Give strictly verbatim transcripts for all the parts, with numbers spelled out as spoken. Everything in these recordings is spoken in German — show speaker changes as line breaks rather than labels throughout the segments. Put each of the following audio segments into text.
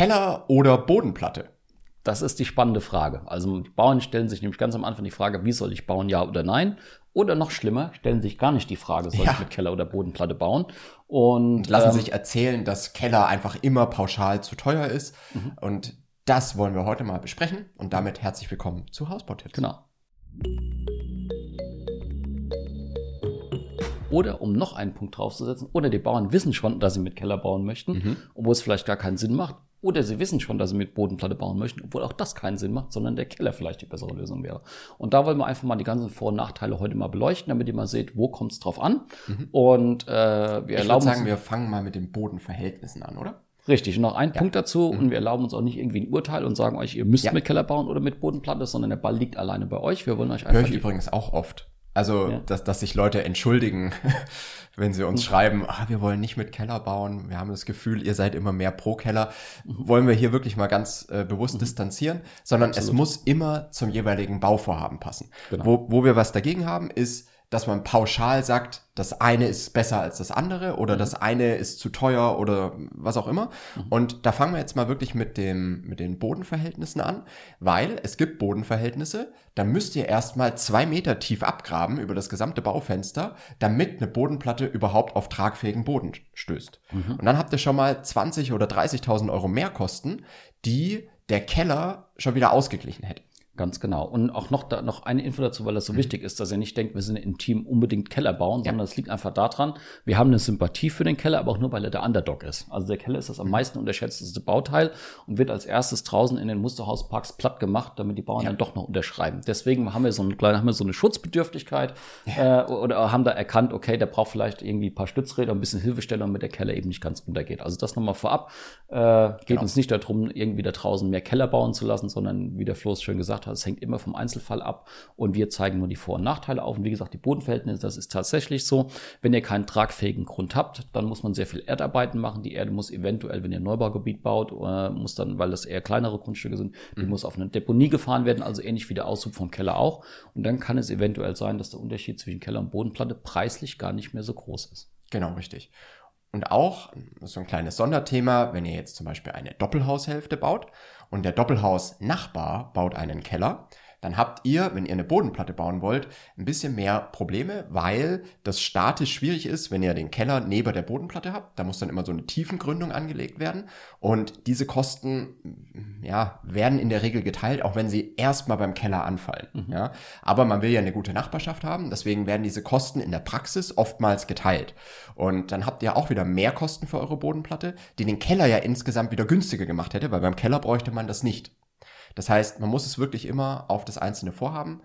Keller oder Bodenplatte?
Das ist die spannende Frage. Also die Bauern stellen sich nämlich ganz am Anfang die Frage, wie soll ich bauen, ja oder nein? Oder noch schlimmer, stellen sich gar nicht die Frage, soll ja. ich mit Keller oder Bodenplatte bauen? Und,
und lassen
ähm,
sich erzählen, dass Keller einfach immer pauschal zu teuer ist. Mhm. Und das wollen wir heute mal besprechen. Und damit herzlich willkommen zu Hausbautipps.
Genau. Oder um noch einen Punkt draufzusetzen, oder die Bauern wissen schon, dass sie mit Keller bauen möchten, mhm. obwohl es vielleicht gar keinen Sinn macht. Oder sie wissen schon, dass sie mit Bodenplatte bauen möchten, obwohl auch das keinen Sinn macht, sondern der Keller vielleicht die bessere Lösung wäre. Und da wollen wir einfach mal die ganzen Vor- und Nachteile heute mal beleuchten, damit ihr mal seht, wo kommt es drauf an. Mhm. Und äh, wir
ich
erlauben
würde sagen,
uns,
wir fangen mal mit den Bodenverhältnissen an, oder?
Richtig, und noch ein
ja.
Punkt dazu.
Mhm.
Und wir erlauben uns auch nicht irgendwie ein Urteil und sagen euch, ihr müsst
ja.
mit Keller bauen oder mit Bodenplatte, sondern der Ball liegt alleine bei euch. Wir wollen euch
Höre
einfach...
ich übrigens auch oft. Also, ja. dass, dass sich Leute entschuldigen, wenn sie uns mhm. schreiben, ah, wir wollen nicht mit Keller bauen, wir haben das Gefühl, ihr seid immer mehr pro Keller. Mhm. Wollen wir hier wirklich mal ganz äh, bewusst mhm. distanzieren, sondern Absolut. Es muss immer zum jeweiligen Bauvorhaben passen. Genau. Wo, wo wir was dagegen haben, ist, dass man pauschal sagt, das eine ist besser als das andere oder mhm. das eine ist zu teuer oder was auch immer. Mhm. Und da fangen wir jetzt mal wirklich mit dem, mit den Bodenverhältnissen an, weil es gibt Bodenverhältnisse, da müsst ihr erstmal zwei Meter tief abgraben über das gesamte Baufenster, damit eine Bodenplatte überhaupt auf tragfähigen Boden stößt. Mhm. Und dann habt ihr schon mal zwanzig oder dreißigtausend Euro Mehrkosten, die der Keller schon wieder ausgeglichen hätte.
Ganz genau. Und auch noch da, noch eine Info dazu, weil das so mhm. wichtig ist, dass ihr nicht denkt, wir sind im Team unbedingt Keller bauen, ja. sondern es liegt einfach daran, wir haben eine Sympathie für den Keller, aber auch nur, weil er der Underdog ist. Also der Keller ist das am meisten unterschätzte Bauteil und wird als erstes draußen in den Musterhausparks platt gemacht, damit die Bauern ja. dann doch noch unterschreiben. Deswegen haben wir so eine kleine, haben wir so eine Schutzbedürftigkeit ja. äh, oder haben da erkannt, okay, der braucht vielleicht irgendwie ein paar Stützräder, ein bisschen Hilfestellung, damit der Keller eben nicht ganz untergeht. Also das nochmal vorab. Äh, geht genau. uns nicht darum, irgendwie da draußen mehr Keller bauen zu lassen, sondern wie der Flo es schön gesagt hat, es hängt immer vom Einzelfall ab und wir zeigen nur die Vor- und Nachteile auf. Und wie gesagt, die Bodenverhältnisse, das ist tatsächlich so. Wenn ihr keinen tragfähigen Grund habt, dann muss man sehr viel Erdarbeiten machen. Die Erde muss eventuell, wenn ihr ein Neubaugebiet baut, äh, muss dann, weil das eher kleinere Grundstücke sind, die mhm. muss auf eine Deponie gefahren werden, also ähnlich wie der Aushub vom Keller auch. Und dann kann es eventuell sein, dass der Unterschied zwischen Keller und Bodenplatte preislich gar nicht mehr so groß ist.
Genau, richtig. Und auch so ein kleines Sonderthema, wenn ihr jetzt zum Beispiel eine Doppelhaushälfte baut und der Doppelhausnachbar baut einen Keller, dann habt ihr, wenn ihr eine Bodenplatte bauen wollt, ein bisschen mehr Probleme, weil das statisch schwierig ist, wenn ihr den Keller neben der Bodenplatte habt. Da muss dann immer so eine Tiefengründung angelegt werden. Und diese Kosten, ja, werden in der Regel geteilt, auch wenn sie erstmal beim Keller anfallen. Mhm. Ja. Aber man will ja eine gute Nachbarschaft haben, deswegen werden diese Kosten in der Praxis oftmals geteilt. Und dann habt ihr auch wieder mehr Kosten für eure Bodenplatte, die den Keller ja insgesamt wieder günstiger gemacht hätte, weil beim Keller bräuchte man das nicht. Das heißt, man muss es wirklich immer auf das einzelne Vorhaben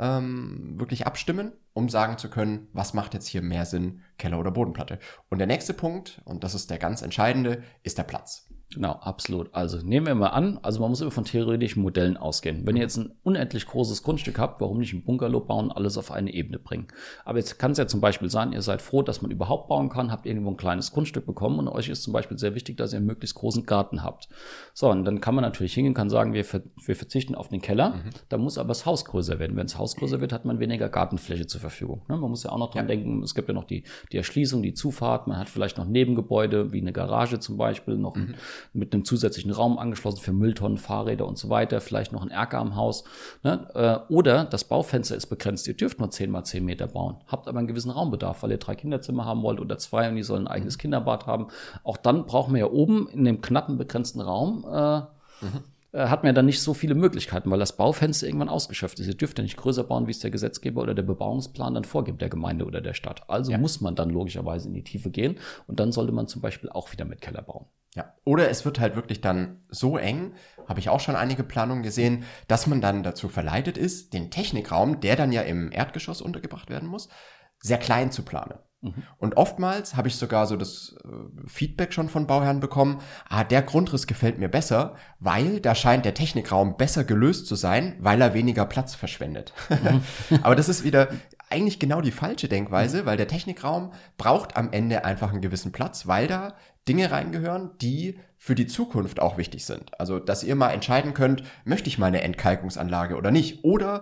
ähm, wirklich abstimmen, um sagen zu können, was macht jetzt hier mehr Sinn, Keller oder Bodenplatte. Und der nächste Punkt, und das ist der ganz entscheidende, ist der Platz.
Genau, absolut. Also nehmen wir mal an, also man muss immer von theoretischen Modellen ausgehen. Wenn ihr jetzt ein unendlich großes Grundstück habt, warum nicht ein Bungalow bauen, alles auf eine Ebene bringen? Aber jetzt kann es ja zum Beispiel sein, ihr seid froh, dass man überhaupt bauen kann, habt irgendwo ein kleines Grundstück bekommen und euch ist zum Beispiel sehr wichtig, dass ihr einen möglichst großen Garten habt. So, und dann kann man natürlich hingehen, kann sagen, wir, ver- wir verzichten auf den Keller, mhm. da muss aber das Haus größer werden. Wenn das Haus größer wird, hat man weniger Gartenfläche zur Verfügung. Ne? Man muss ja auch noch dran ja. denken, es gibt ja noch die, die Erschließung, die Zufahrt, man hat vielleicht noch Nebengebäude, wie eine Garage zum Beispiel, noch mhm. mit einem zusätzlichen Raum angeschlossen für Mülltonnen, Fahrräder und so weiter, vielleicht noch ein Erker am Haus. Ne? Oder das Baufenster ist begrenzt, ihr dürft nur zehn mal zehn Meter bauen, habt aber einen gewissen Raumbedarf, weil ihr drei Kinderzimmer haben wollt oder zwei und die sollen ein eigenes Kinderbad haben. Auch dann brauchen wir ja oben in dem knappen, begrenzten Raum äh, mhm. hat man ja dann nicht so viele Möglichkeiten, weil das Baufenster irgendwann ausgeschöpft ist. Ihr dürft ja nicht größer bauen, wie es der Gesetzgeber oder der Bebauungsplan dann vorgibt, der Gemeinde oder der Stadt. Also ja. muss man dann logischerweise in die Tiefe gehen und dann sollte man zum Beispiel auch wieder mit Keller bauen.
Ja, oder es wird halt wirklich dann so eng, habe ich auch schon einige Planungen gesehen, dass man dann dazu verleitet ist, den Technikraum, der dann ja im Erdgeschoss untergebracht werden muss, sehr klein zu planen. Mhm. Und oftmals habe ich sogar so das äh, Feedback schon von Bauherren bekommen, ah, der Grundriss gefällt mir besser, weil da scheint der Technikraum besser gelöst zu sein, weil er weniger Platz verschwendet. Mhm. Aber das ist wieder eigentlich genau die falsche Denkweise, mhm. weil der Technikraum braucht am Ende einfach einen gewissen Platz, weil da Dinge reingehören, die für die Zukunft auch wichtig sind. Also, dass ihr mal entscheiden könnt, möchte ich mal eine Entkalkungsanlage oder nicht? Oder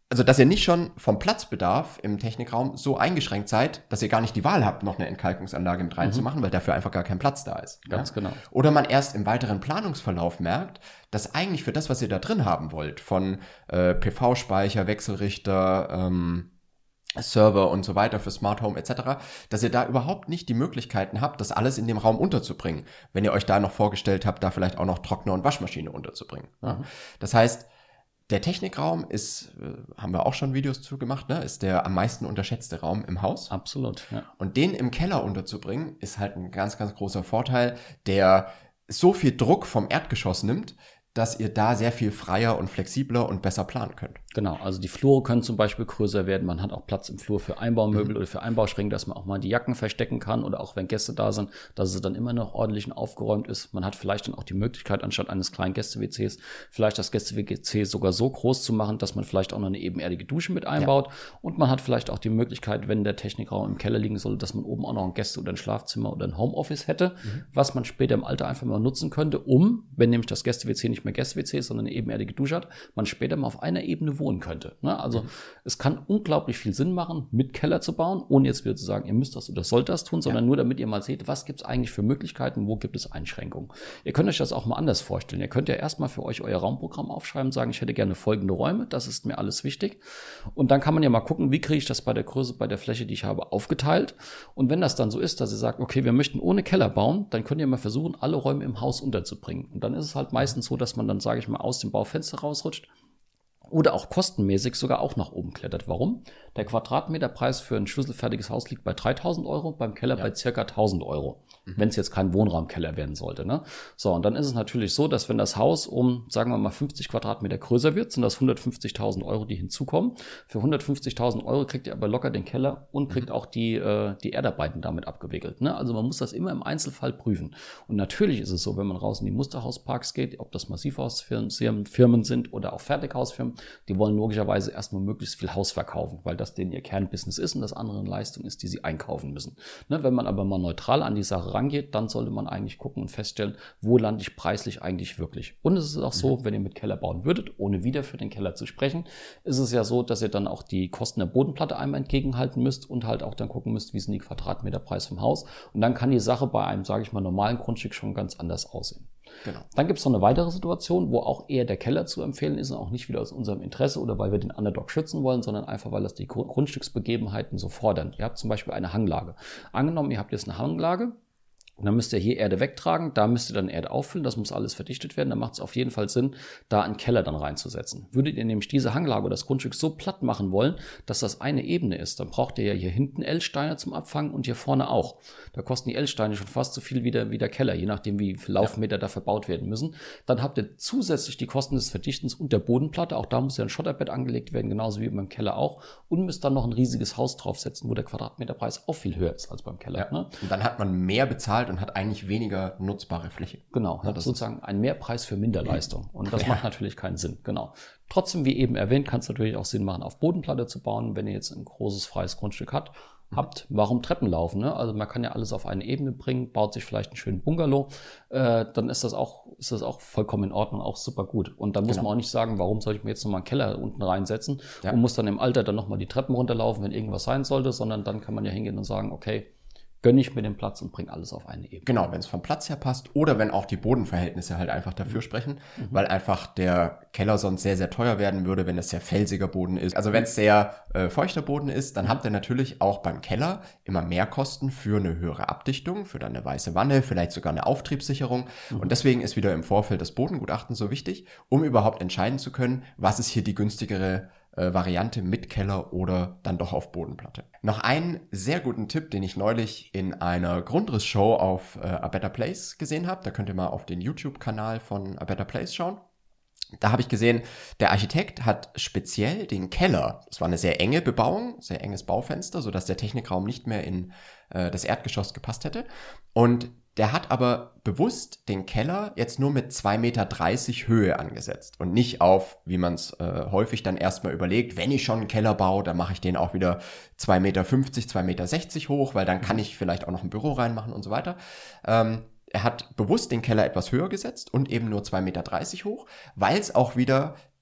Also, dass ihr nicht schon vom Platzbedarf im Technikraum so eingeschränkt seid, dass ihr gar nicht die Wahl habt, noch eine Entkalkungsanlage mit reinzumachen, mhm. weil dafür einfach gar kein Platz da ist.
Ganz
ja?
genau.
Oder man erst im weiteren Planungsverlauf merkt, dass eigentlich für das, was ihr da drin haben wollt, von äh, P V-Speicher, Wechselrichter, ähm, Server und so weiter für Smart Home et cetera, dass ihr da überhaupt nicht die Möglichkeiten habt, das alles in dem Raum unterzubringen. Wenn ihr euch da noch vorgestellt habt, da vielleicht auch noch Trockner und Waschmaschine unterzubringen. Mhm. Ja? Das heißt, der Technikraum ist, haben wir auch schon Videos zu gemacht, ne, ist der am meisten unterschätzte Raum im Haus.
Absolut, ja.
Und den im Keller unterzubringen, ist halt ein ganz, ganz großer Vorteil, der so viel Druck vom Erdgeschoss nimmt, dass ihr da sehr viel freier und flexibler und besser planen könnt.
Genau, also die Flure können zum Beispiel größer werden. Man hat auch Platz im Flur für Einbaumöbel mhm. oder für Einbauschränke, dass man auch mal die Jacken verstecken kann oder auch wenn Gäste da sind, dass es dann immer noch ordentlich und aufgeräumt ist. Man hat vielleicht dann auch die Möglichkeit, anstatt eines kleinen Gäste-W Cs, vielleicht das Gäste-W C sogar so groß zu machen, dass man vielleicht auch noch eine ebenerdige Dusche mit einbaut. Ja. Und man hat vielleicht auch die Möglichkeit, wenn der Technikraum im Keller liegen soll, dass man oben auch noch ein Gäste- oder ein Schlafzimmer oder ein Homeoffice hätte, mhm. was man später im Alter einfach mal nutzen könnte, um, wenn nämlich das Gäste-W C nicht mehr Gäste-W C ist, sondern eine ebenerdige Dusche hat, man später mal auf einer Ebene wohnen könnte. Ne? Also mhm. es kann unglaublich viel Sinn machen, mit Keller zu bauen, ohne jetzt wieder zu sagen, ihr müsst das oder sollt das tun, sondern ja. nur damit ihr mal seht, was gibt es eigentlich für Möglichkeiten, wo gibt es Einschränkungen. Ihr könnt euch das auch mal anders vorstellen. Ihr könnt ja erstmal für euch euer Raumprogramm aufschreiben, sagen, ich hätte gerne folgende Räume, das ist mir alles wichtig. Und dann kann man ja mal gucken, wie kriege ich das bei der Größe, bei der Fläche, die ich habe, aufgeteilt. Und wenn das dann so ist, dass ihr sagt, okay, wir möchten ohne Keller bauen, dann könnt ihr mal versuchen, alle Räume im Haus unterzubringen. Und dann ist es halt meistens so, dass man dann, sage ich mal, aus dem Baufenster rausrutscht. Oder auch kostenmäßig sogar auch nach oben klettert. Warum? Der Quadratmeterpreis für ein schlüsselfertiges Haus liegt bei dreitausend Euro, beim Keller ja. bei circa tausend Euro. Mhm. Wenn es jetzt kein Wohnraumkeller werden sollte. Ne? So, und dann ist es natürlich so, dass wenn das Haus um, sagen wir mal, fünfzig Quadratmeter größer wird, sind das hundertfünfzigtausend Euro, die hinzukommen. Für hundertfünfzigtausend Euro kriegt ihr aber locker den Keller und kriegt mhm. auch die, äh, die Erdarbeiten damit abgewickelt. Ne? Also man muss das immer im Einzelfall prüfen. Und natürlich ist es so, wenn man raus in die Musterhausparks geht, ob das Massivhausfirmen Firmen sind oder auch Fertighausfirmen, die wollen logischerweise erstmal möglichst viel Haus verkaufen, weil das denen ihr Kernbusiness ist und das andere eine Leistung ist, die sie einkaufen müssen. Ne, wenn man aber mal neutral an die Sache rangeht, dann sollte man eigentlich gucken und feststellen, wo lande ich preislich eigentlich wirklich. Und es ist auch so, mhm. wenn ihr mit Keller bauen würdet, ohne wieder für den Keller zu sprechen, ist es ja so, dass ihr dann auch die Kosten der Bodenplatte einmal entgegenhalten müsst und halt auch dann gucken müsst, wie sind die Quadratmeterpreis vom Haus. Und dann kann die Sache bei einem, sage ich mal, normalen Grundstück schon ganz anders aussehen. Genau. Dann gibt es noch eine weitere Situation, wo auch eher der Keller zu empfehlen ist und auch nicht wieder aus unserem Interesse oder weil wir den Underdog schützen wollen, sondern einfach, weil das die Grundstücksbegebenheiten so fordern. Ihr habt zum Beispiel eine Hanglage. Angenommen, ihr habt jetzt eine Hanglage. Und dann müsst ihr hier Erde wegtragen, da müsst ihr dann Erde auffüllen, das muss alles verdichtet werden. Da macht es auf jeden Fall Sinn, da einen Keller dann reinzusetzen. Würdet ihr nämlich diese Hanglage oder das Grundstück so platt machen wollen, dass das eine Ebene ist, dann braucht ihr ja hier hinten L-Steine zum Abfangen und hier vorne auch. Da kosten die L-Steine schon fast so viel wie der, wie der Keller, je nachdem wie viele Laufmeter ja. da verbaut werden müssen. Dann habt ihr zusätzlich die Kosten des Verdichtens und der Bodenplatte, auch da muss ja ein Schotterbett angelegt werden, genauso wie beim Keller auch. Und müsst dann noch ein riesiges Haus draufsetzen, wo der Quadratmeterpreis auch viel höher ist als beim Keller.
Ja.
Ne?
Und dann hat man mehr bezahlt und hat eigentlich weniger nutzbare Fläche.
Genau, ja, das ist sozusagen ein Mehrpreis für Minderleistung. Und das ja. macht natürlich keinen Sinn. Genau. Trotzdem, wie eben erwähnt, kann es natürlich auch Sinn machen, auf Bodenplatte zu bauen, wenn ihr jetzt ein großes freies Grundstück habt. Habt, warum Treppen laufen? Ne? Also man kann ja alles auf eine Ebene bringen, baut sich vielleicht einen schönen Bungalow, äh, dann ist das auch ist das auch vollkommen in Ordnung, auch super gut. Und dann muss genau. man auch nicht sagen, warum soll ich mir jetzt nochmal einen Keller unten reinsetzen ja. und muss dann im Alter dann nochmal die Treppen runterlaufen, wenn irgendwas sein sollte, sondern dann kann man ja hingehen und sagen, okay, gönne ich mir den Platz und bringe alles auf eine Ebene.
Genau, wenn es vom Platz her passt oder wenn auch die Bodenverhältnisse halt einfach dafür sprechen, mhm. weil einfach der Keller sonst sehr, sehr teuer werden würde, wenn es sehr felsiger Boden ist. Also wenn es sehr äh, feuchter Boden ist, dann habt ihr natürlich auch beim Keller immer mehr Kosten für eine höhere Abdichtung, für dann eine weiße Wanne, vielleicht sogar eine Auftriebssicherung. Mhm. Und deswegen ist wieder im Vorfeld das Bodengutachten so wichtig, um überhaupt entscheiden zu können, was ist hier die günstigere Variante mit Keller oder dann doch auf Bodenplatte. Noch einen sehr guten Tipp, den ich neulich in einer Grundrissshow auf äh, A Better Place gesehen habe. Da könnt ihr mal auf den YouTube-Kanal von A Better Place schauen. Da habe ich gesehen, der Architekt hat speziell den Keller, das war eine sehr enge Bebauung, sehr enges Baufenster, sodass der Technikraum nicht mehr in äh, das Erdgeschoss gepasst hätte. Und der hat aber bewusst den Keller jetzt nur mit zwei Meter dreißig Höhe angesetzt und nicht auf, wie man es äh, häufig dann erstmal überlegt, wenn ich schon einen Keller baue, dann mache ich den auch wieder zwei Meter fünfzig, zwei Meter sechzig hoch, weil dann kann ich vielleicht auch noch ein Büro reinmachen und so weiter. Ähm, er hat bewusst den Keller etwas höher gesetzt und eben nur zwei Meter dreißig hoch, weil es auch wieder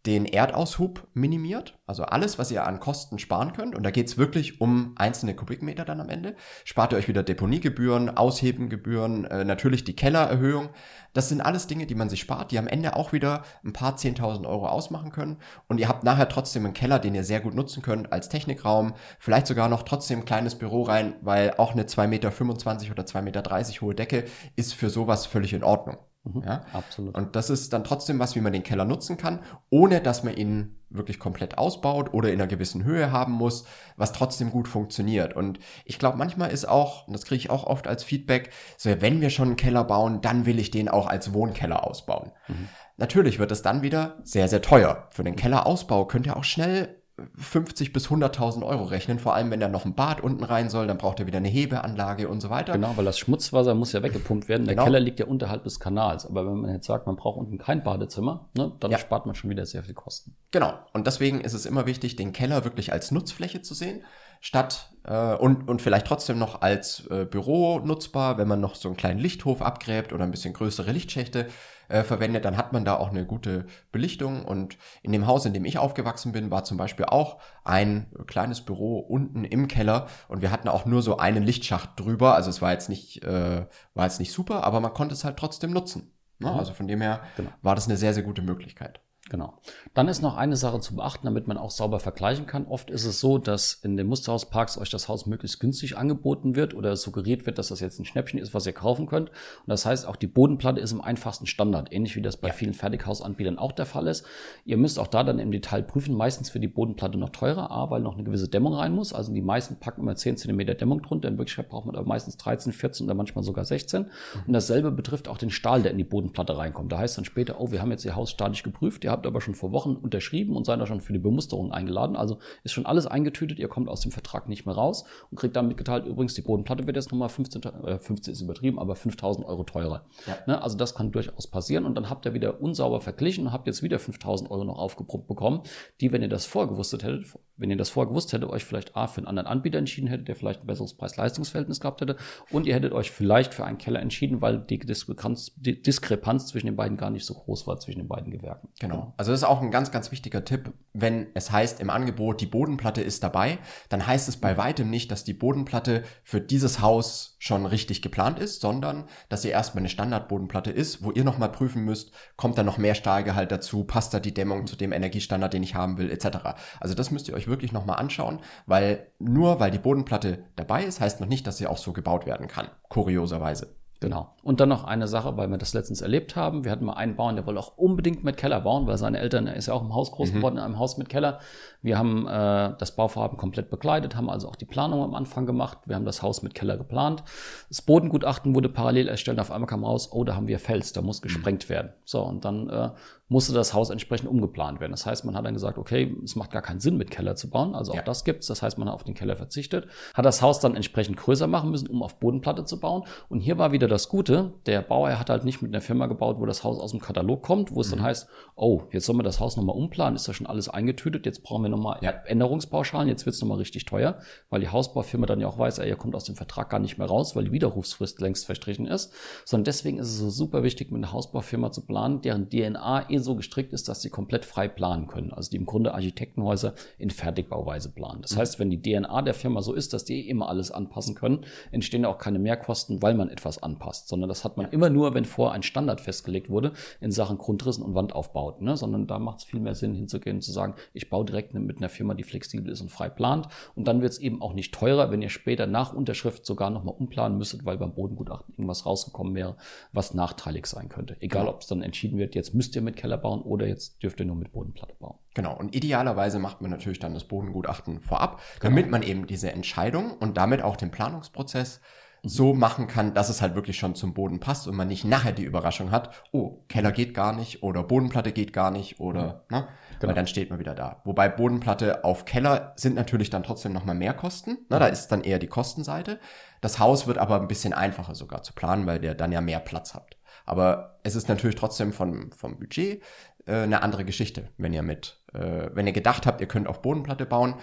den Erdaushub minimiert, also alles, was ihr an Kosten sparen könnt, und da geht es wirklich um einzelne Kubikmeter dann am Ende, spart ihr euch wieder Deponiegebühren, Aushebengebühren, äh, natürlich die Kellererhöhung. Das sind alles Dinge, die man sich spart, die am Ende auch wieder ein paar zehntausend Euro ausmachen können, und ihr habt nachher trotzdem einen Keller, den ihr sehr gut nutzen könnt als Technikraum, vielleicht sogar noch trotzdem ein kleines Büro rein, weil auch eine zwei Meter fünfundzwanzig oder zwei Meter dreißig hohe Decke ist für sowas völlig in Ordnung.
Mhm,
ja?
Absolut.
Und das ist dann trotzdem was, wie man den Keller nutzen kann, ohne dass man ihn wirklich komplett ausbaut oder in einer gewissen Höhe haben muss, was trotzdem gut funktioniert. Und ich glaube, manchmal ist auch, und das kriege ich auch oft als Feedback, so, wenn wir schon einen Keller bauen, dann will ich den auch als Wohnkeller ausbauen. Mhm. Natürlich wird es dann wieder sehr, sehr teuer. Für den Kellerausbau könnt ihr auch schnell fünfzig bis hunderttausend Euro rechnen, vor allem wenn da noch ein Bad unten rein soll, dann braucht er wieder eine Hebeanlage und so weiter.
Genau, weil das Schmutzwasser muss ja weggepumpt werden. Der
genau.
Keller liegt ja unterhalb des Kanals, aber wenn man jetzt sagt, man braucht unten kein Badezimmer, ne, dann
ja.
spart man schon wieder sehr viel Kosten.
Genau, und deswegen ist es immer wichtig, den Keller wirklich als Nutzfläche zu sehen, statt äh, und, und vielleicht trotzdem noch als äh, Büro nutzbar, wenn man noch so einen kleinen Lichthof abgräbt oder ein bisschen größere Lichtschächte äh, verwendet, dann hat man da auch eine gute Belichtung. Und in dem Haus, in dem ich aufgewachsen bin, war zum Beispiel auch ein kleines Büro unten im Keller, und wir hatten auch nur so einen Lichtschacht drüber, also es war jetzt nicht, äh, war jetzt nicht super, aber man konnte es halt trotzdem nutzen. Ne? Also von dem her genau. war das eine sehr, sehr gute Möglichkeit.
Genau. Dann ist noch eine Sache zu beachten, damit man auch sauber vergleichen kann. Oft ist es so, dass in den Musterhausparks euch das Haus möglichst günstig angeboten wird oder suggeriert wird, dass das jetzt ein Schnäppchen ist, was ihr kaufen könnt. Und das heißt, auch die Bodenplatte ist im einfachsten Standard, ähnlich wie das bei ja. vielen Fertighausanbietern auch der Fall ist. Ihr müsst auch da dann im Detail prüfen, meistens für die Bodenplatte noch teurer, A, weil noch eine gewisse Dämmung rein muss. Also die meisten packen immer zehn Zentimeter Dämmung drunter. In Wirklichkeit braucht man aber meistens dreizehn, vierzehn oder manchmal sogar sechzehn. Mhm. Und dasselbe betrifft auch den Stahl, der in die Bodenplatte reinkommt. Da heißt dann später, oh, wir haben jetzt Ihr Haus statisch geprüft, ihr habt aber schon vor Wochen unterschrieben und seid da schon für die Bemusterung eingeladen. Also ist schon alles eingetütet, ihr kommt aus dem Vertrag nicht mehr raus und kriegt dann mitgeteilt, übrigens, die Bodenplatte wird jetzt nochmal fünfzehn, äh, fünfzehn ist übertrieben, aber fünftausend Euro teurer. Ja. Ne? Also das kann durchaus passieren, und dann habt ihr wieder unsauber verglichen und habt jetzt wieder fünftausend Euro noch aufgepumpt bekommen, die, wenn ihr das vorgewusst hättet, wenn ihr das vorgewusst hättet, euch vielleicht A, für einen anderen Anbieter entschieden hättet, der vielleicht ein besseres Preis-Leistungs-Verhältnis gehabt hätte, und ihr hättet euch vielleicht für einen Keller entschieden, weil die Diskrepanz, die Diskrepanz zwischen den beiden gar nicht so groß war, zwischen den beiden Gewerken.
Genau. Also das ist auch ein ganz, ganz wichtiger Tipp. Wenn es heißt im Angebot, die Bodenplatte ist dabei, dann heißt es bei weitem nicht, dass die Bodenplatte für dieses Haus schon richtig geplant ist, sondern dass sie erstmal eine Standardbodenplatte ist, wo ihr nochmal prüfen müsst, kommt da noch mehr Stahlgehalt dazu, passt da die Dämmung zu dem Energiestandard, den ich haben will, et cetera. Also das müsst ihr euch wirklich nochmal anschauen, weil nur weil die Bodenplatte dabei ist, heißt noch nicht, dass sie auch so gebaut werden kann, kurioserweise.
Genau. Und dann noch eine Sache, weil wir das letztens erlebt haben. Wir hatten mal einen Bauern, der wollte auch unbedingt mit Keller bauen, weil seine Eltern, er ist ja auch im Haus groß geworden, mhm. in einem Haus mit Keller. Wir haben äh, das Bauvorhaben komplett begleitet, haben also auch die Planung am Anfang gemacht. Wir haben das Haus mit Keller geplant. Das Bodengutachten wurde parallel erstellt. Auf einmal kam raus, oh, da haben wir Fels, da muss gesprengt mhm. werden. So, und dann äh, musste das Haus entsprechend umgeplant werden. Das heißt, man hat dann gesagt, okay, es macht gar keinen Sinn, mit Keller zu bauen. Also auch ja. das gibt's. Das heißt, man hat auf den Keller verzichtet, hat das Haus dann entsprechend größer machen müssen, um auf Bodenplatte zu bauen. Und hier war wieder das Gute, der Bauer hat halt nicht mit einer Firma gebaut, wo das Haus aus dem Katalog kommt, wo es mhm. dann heißt, oh, jetzt sollen wir das Haus nochmal umplanen, ist ja schon alles eingetütet, jetzt brauchen wir nochmal ja. Änderungspauschalen, jetzt wird's nochmal richtig teuer, weil die Hausbaufirma dann ja auch weiß, ey, ihr kommt aus dem Vertrag gar nicht mehr raus, weil die Widerrufsfrist längst verstrichen ist. Sondern deswegen ist es so super wichtig, mit einer Hausbaufirma zu planen, deren D N A eh so gestrickt ist, dass sie komplett frei planen können. Also die im Grunde Architektenhäuser in Fertigbauweise planen. Das mhm. heißt, wenn die D N A der Firma so ist, dass die eh immer alles anpassen können, entstehen auch keine Mehrkosten, weil man etwas anpasst, sondern das hat man ja. immer nur, wenn vorher ein Standard festgelegt wurde in Sachen Grundrissen und Wandaufbauten, ne? Sondern da macht es viel mehr Sinn, hinzugehen und zu sagen, ich baue direkt mit einer Firma, die flexibel ist und frei plant, und dann wird es eben auch nicht teurer, wenn ihr später nach Unterschrift sogar nochmal umplanen müsstet, weil beim Bodengutachten irgendwas rausgekommen wäre, was nachteilig sein könnte. Egal, genau. ob es dann entschieden wird, jetzt müsst ihr mit Keller bauen oder jetzt dürft ihr nur mit Bodenplatte bauen.
Genau, und idealerweise macht man natürlich dann das Bodengutachten vorab, genau. damit man eben diese Entscheidung und damit auch den Planungsprozess so machen kann, dass es halt wirklich schon zum Boden passt und man nicht nachher die Überraschung hat, oh, Keller geht gar nicht oder Bodenplatte geht gar nicht oder, mhm. ne? Genau. Weil dann steht man wieder da. Wobei Bodenplatte auf Keller sind natürlich dann trotzdem nochmal mehr Kosten, ne? Mhm. Da ist dann eher die Kostenseite. Das Haus wird aber ein bisschen einfacher sogar zu planen, weil der dann ja mehr Platz habt. Aber es ist natürlich trotzdem vom, vom Budget äh, eine andere Geschichte, wenn ihr mit, äh, wenn ihr gedacht habt, ihr könnt auf Bodenplatte bauen,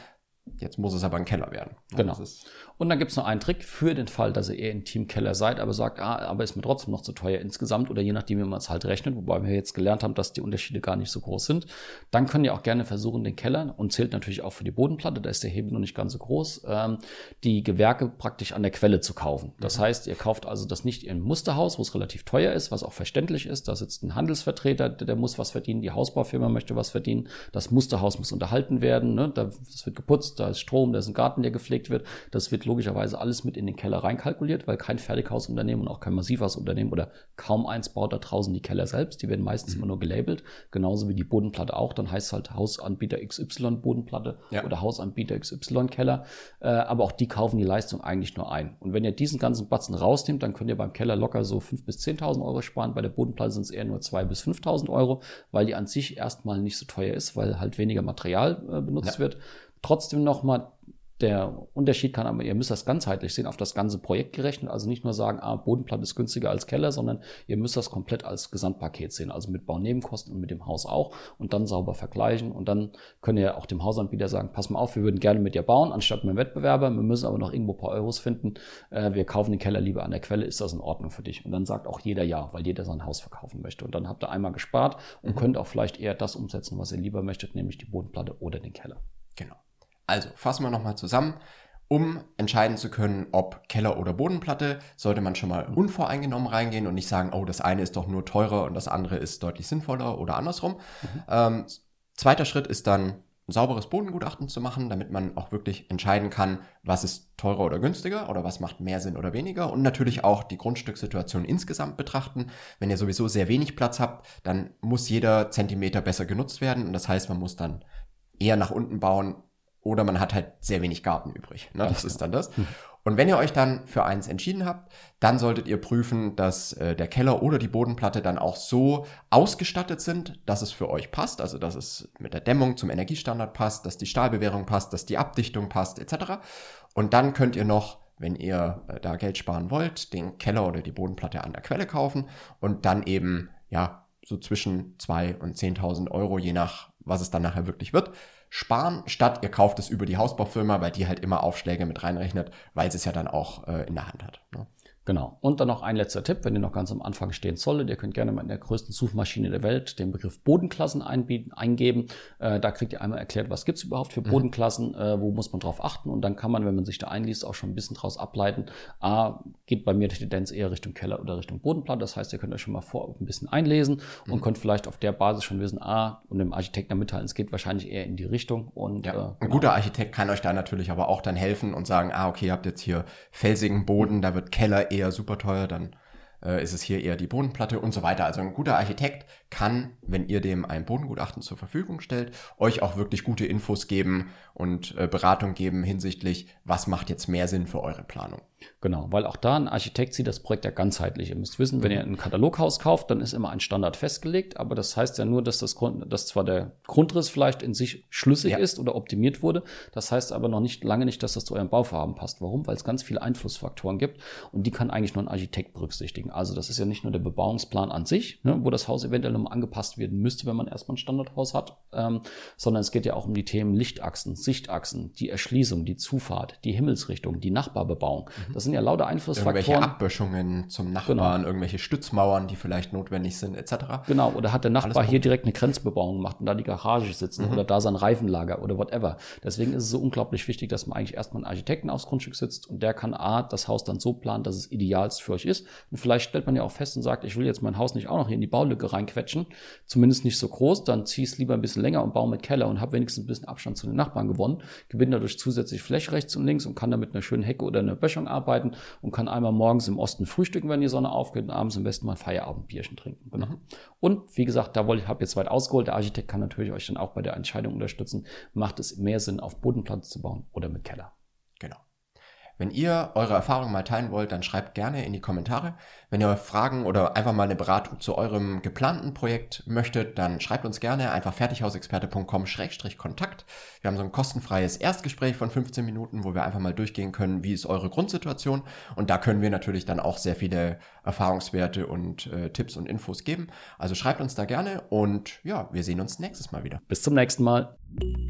Jetzt muss es aber ein Keller werden. Ja,
genau.
Das ist
Und dann gibt es noch einen Trick für den Fall, dass ihr eher im Teamkeller seid, aber sagt, ah, aber ist mir trotzdem noch zu teuer insgesamt oder je nachdem, wie man es halt rechnet, wobei wir jetzt gelernt haben, dass die Unterschiede gar nicht so groß sind. Dann könnt ihr auch gerne versuchen, den Keller, und zählt natürlich auch für die Bodenplatte, da ist der Hebel noch nicht ganz so groß, ähm, die Gewerke praktisch an der Quelle zu kaufen. Das mhm. heißt, ihr kauft also das nicht im Musterhaus, wo es relativ teuer ist, was auch verständlich ist. Da sitzt ein Handelsvertreter, der, der muss was verdienen, die Hausbaufirma möchte was verdienen, das Musterhaus muss unterhalten werden, ne? Da, das wird geputzt, da ist Strom, da ist ein Garten, der gepflegt wird. Das wird logischerweise alles mit in den Keller reinkalkuliert, weil kein Fertighausunternehmen und auch kein Massivhausunternehmen oder kaum eins baut da draußen die Keller selbst. Die werden meistens mhm. immer nur gelabelt, genauso wie die Bodenplatte auch. Dann heißt es halt Hausanbieter X Y Bodenplatte ja. oder Hausanbieter X Y Keller. Äh, aber auch die kaufen die Leistung eigentlich nur ein. Und wenn ihr diesen ganzen Batzen rausnehmt, dann könnt ihr beim Keller locker so fünftausend bis zehntausend Euro sparen. Bei der Bodenplatte sind es eher nur zweitausend bis fünftausend Euro, weil die an sich erstmal nicht so teuer ist, weil halt weniger Material äh, benutzt ja. wird. Trotzdem nochmal, der Unterschied kann aber, ihr müsst das ganzheitlich sehen, auf das ganze Projekt gerechnet, also nicht nur sagen, ah, Bodenplatte ist günstiger als Keller, sondern ihr müsst das komplett als Gesamtpaket sehen, also mit Baunebenkosten und mit dem Haus auch und dann sauber vergleichen und dann könnt ihr auch dem Hausanbieter sagen, pass mal auf, wir würden gerne mit dir bauen, anstatt mit dem Wettbewerber, wir müssen aber noch irgendwo ein paar Euros finden, äh, wir kaufen den Keller lieber an der Quelle, ist das in Ordnung für dich? Und dann sagt auch jeder ja, weil jeder sein Haus verkaufen möchte und dann habt ihr einmal gespart und mhm. könnt auch vielleicht eher das umsetzen, was ihr lieber möchtet, nämlich die Bodenplatte oder den Keller.
Genau. Also fassen wir nochmal zusammen. Um entscheiden zu können, ob Keller oder Bodenplatte, sollte man schon mal unvoreingenommen reingehen und nicht sagen, oh, das eine ist doch nur teurer und das andere ist deutlich sinnvoller oder andersrum. Mhm. Ähm, zweiter Schritt ist dann, ein sauberes Bodengutachten zu machen, damit man auch wirklich entscheiden kann, was ist teurer oder günstiger oder was macht mehr Sinn oder weniger und natürlich auch die Grundstückssituation insgesamt betrachten. Wenn ihr sowieso sehr wenig Platz habt, dann muss jeder Zentimeter besser genutzt werden und das heißt, man muss dann eher nach unten bauen, oder man hat halt sehr wenig Garten übrig. Ne? Das ist dann das. Und wenn ihr euch dann für eins entschieden habt, dann solltet ihr prüfen, dass äh, der Keller oder die Bodenplatte dann auch so ausgestattet sind, dass es für euch passt. Also dass es mit der Dämmung zum Energiestandard passt, dass die Stahlbewehrung passt, dass die Abdichtung passt et cetera. Und dann könnt ihr noch, wenn ihr äh, da Geld sparen wollt, den Keller oder die Bodenplatte an der Quelle kaufen und dann eben ja so zwischen zweitausend und zehntausend Euro, je nach was es dann nachher wirklich wird, sparen, statt ihr kauft es über die Hausbaufirma, weil die halt immer Aufschläge mit reinrechnet, weil sie es ja dann auch äh, in der Hand hat. Ne?
Genau. Und dann noch ein letzter Tipp, wenn ihr noch ganz am Anfang stehen solltet, ihr könnt gerne mal in der größten Suchmaschine der Welt den Begriff Bodenklassen einbieten, eingeben. Äh, da kriegt ihr einmal erklärt, was gibt's überhaupt für Bodenklassen, mhm. äh, wo muss man drauf achten und dann kann man, wenn man sich da einliest, auch schon ein bisschen draus ableiten. A, geht bei mir die Tendenz eher Richtung Keller oder Richtung Bodenplatte. Das heißt, ihr könnt euch schon mal vor ein bisschen einlesen mhm. und könnt vielleicht auf der Basis schon wissen, ah, und dem Architekten mitteilen, es geht wahrscheinlich eher in die Richtung. Und,
ja.
äh, genau.
Ein guter Architekt kann euch da natürlich aber auch dann helfen und sagen, ah, okay, ihr habt jetzt hier felsigen Boden, da wird Keller eher super teuer, dann äh, ist es hier eher die Bodenplatte und so weiter. Also ein guter Architekt kann, wenn ihr dem ein Bodengutachten zur Verfügung stellt, euch auch wirklich gute Infos geben und äh, Beratung geben hinsichtlich, was macht jetzt mehr Sinn für eure Planung.
Genau, weil auch da ein Architekt sieht das Projekt ja ganzheitlich. Ihr müsst wissen, wenn ihr ein Kataloghaus kauft, dann ist immer ein Standard festgelegt, aber das heißt ja nur, dass das Grund, dass zwar der Grundriss vielleicht in sich schlüssig ja. ist oder optimiert wurde, das heißt aber noch nicht lange nicht, dass das zu eurem Bauvorhaben passt. Warum? Weil es ganz viele Einflussfaktoren gibt und die kann eigentlich nur ein Architekt berücksichtigen. Also das ist ja nicht nur der Bebauungsplan an sich, ne, wo das Haus eventuell nochmal angepasst werden müsste, wenn man erstmal ein Standardhaus hat, ähm, sondern es geht ja auch um die Themen Lichtachsen, Sichtachsen, die Erschließung, die Zufahrt, die Himmelsrichtung, die Nachbarbebauung. Das sind ja lauter Einflussfaktoren.
Irgendwelche Abwäschungen zum Nachbarn, genau. irgendwelche Stützmauern, die vielleicht notwendig sind, et cetera.
Genau, oder hat der Nachbar hier direkt eine Grenzbebauung gemacht und da die Garage sitzen mhm. oder da sein Reifenlager oder whatever. Deswegen ist es so unglaublich wichtig, dass man eigentlich erstmal einen Architekten aufs Grundstück sitzt und der kann A, das Haus dann so planen, dass es idealst für euch ist. Und vielleicht stellt man ja auch fest und sagt, ich will jetzt mein Haus nicht auch noch hier in die Baulücke reinquetschen, zumindest nicht so groß, dann zieh es lieber ein bisschen länger und baue mit Keller und habe wenigstens ein bisschen Abstand zu den Nachbarn gewonnen, gewinne dadurch zusätzlich Fläche rechts und links und kann damit einer schönen Hecke oder einer Böschung arbeiten und kann einmal morgens im Osten frühstücken, wenn die Sonne aufgeht und abends am besten mal ein Feierabendbierchen trinken. Genau. Mhm. Und wie gesagt, da wollte ich, habe jetzt weit ausgeholt, der Architekt kann natürlich euch dann auch bei der Entscheidung unterstützen, macht es mehr Sinn, auf Bodenplatte zu bauen oder mit Keller.
Genau. Wenn ihr eure Erfahrungen mal teilen wollt, dann schreibt gerne in die Kommentare. Wenn ihr Fragen oder einfach mal eine Beratung zu eurem geplanten Projekt möchtet, dann schreibt uns gerne einfach fertighausexperte punkt com Schrägstrich Kontakt. Wir haben so ein kostenfreies Erstgespräch von fünfzehn Minuten, wo wir einfach mal durchgehen können, wie ist eure Grundsituation. Und da können wir natürlich dann auch sehr viele Erfahrungswerte und äh, Tipps und Infos geben. Also schreibt uns da gerne und ja, wir sehen uns nächstes Mal wieder.
Bis zum nächsten Mal.